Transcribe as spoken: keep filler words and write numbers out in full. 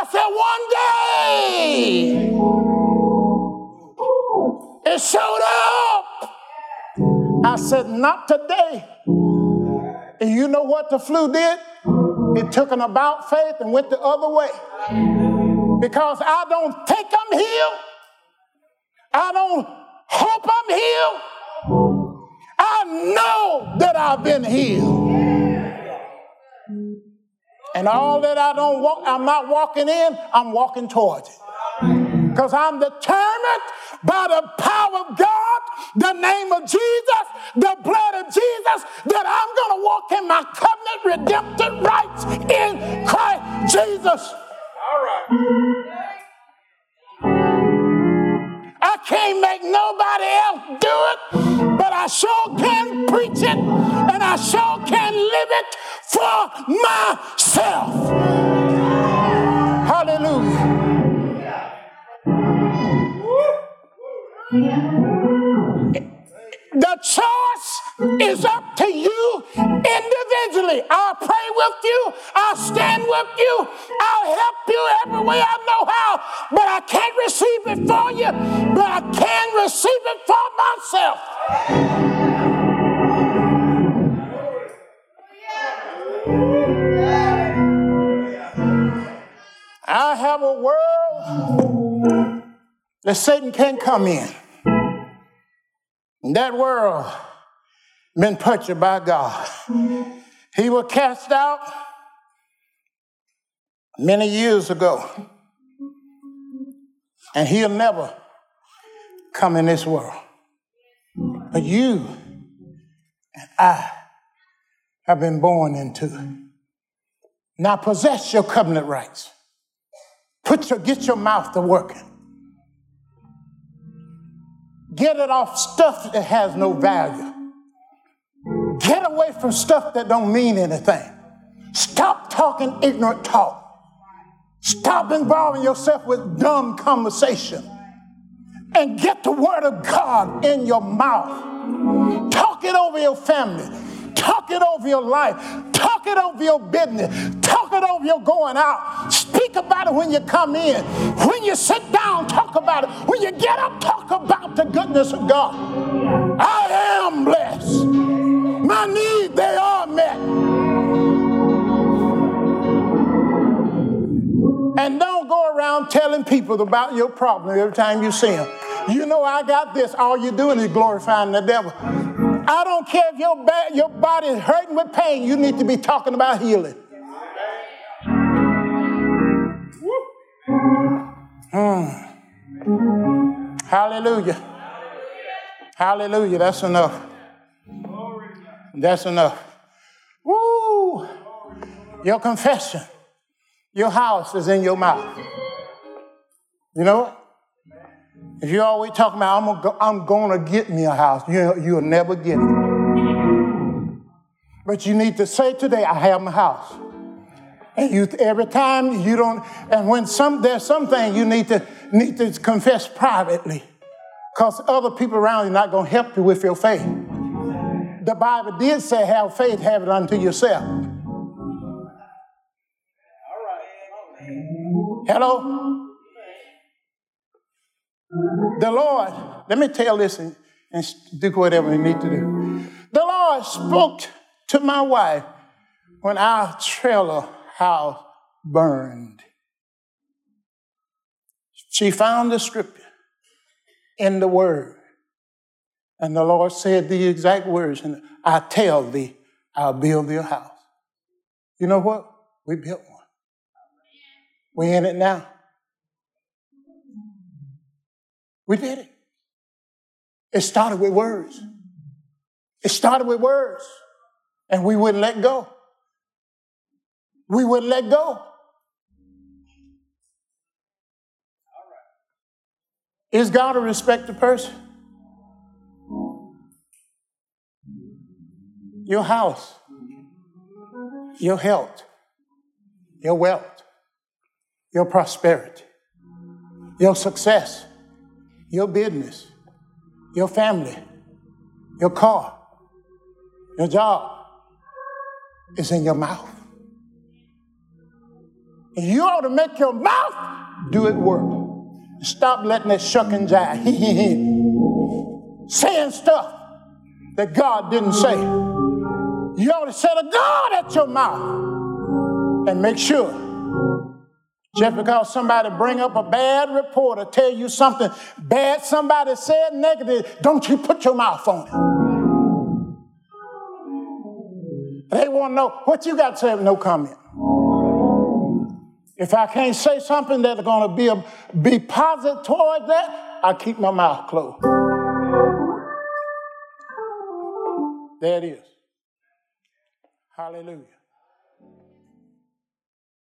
I said, one day it showed up. I said, not today. And you know what the flu did? It took an about faith and went the other way. Because I don't think I'm healed. I don't hope I'm healed. I know that I've been healed. And all that I don't walk, I'm not walking in, I'm walking towards it. Because I'm determined by the power of God, the name of Jesus, the blood of Jesus, that I'm going to walk in my covenant redemptive rights in Christ Jesus. All right. I can't make nobody else do it, but I sure can preach it, and I sure can live it for myself. Hallelujah. The choice is up to you individually. I'll pray with you. I'll stand with you. I'll help you every way I know how. But I can't receive it for you. But I can receive it for myself. I have a world that Satan can't come in. That world been purchased by God. He was cast out many years ago. And he'll never come in this world. But you and I have been born into it. Now possess your covenant rights. Put your, get your mouth to working. Get it off stuff that has no value. Get away from stuff that don't mean anything. Stop talking ignorant talk. Stop involving yourself with dumb conversation. And get the word of God in your mouth. Talk it over your family. Talk it over your life. Talk it over your business. Talk it over your going out. Speak about it when you come in. When you sit down, talk about it. When you get up, talk about the goodness of God. I am blessed. My needs, they are met. And don't go around telling people about your problem every time you see them. You know I got this. All you're doing is glorifying the devil. I don't care if your, ba- your body is hurting with pain. You need to be talking about healing. Mm. Hallelujah. Hallelujah. That's enough. That's enough. Woo! Your confession. Your house is in your mouth. You know what? If you're always talking about, I'm gonna, go, I'm gonna get me a house, you, you'll never get it. But you need to say today, I have my house. And you, every time you don't, and when some, there's something you need to, need to confess privately, because other people around you are not gonna help you with your faith. The Bible did say, have faith, have it unto yourself. All right. Hello? The Lord, let me tell this and, and do whatever you need to do. The Lord spoke to my wife when our trailer house burned. She found the scripture in the word. And the Lord said the exact words, and I tell thee, I'll build thee a house. You know what? We built one. We're in it now. We did it. It started with words. It started with words. And we wouldn't let go. We wouldn't let go. Is God a respected person? Your house, your health, your wealth, your prosperity, your success, your business, your family, your car, your job is in your mouth. You ought to make your mouth do it work. Stop letting that shuck and jive. Saying stuff that God didn't say. You ought to say to God at your mouth and make sure. Just because somebody bring up a bad report or tell you something bad somebody said negative, don't you put your mouth on it. They want to know what you got to say. No comment. If I can't say something that's going to be a, be positive toward that, I keep my mouth closed. There it is. Hallelujah.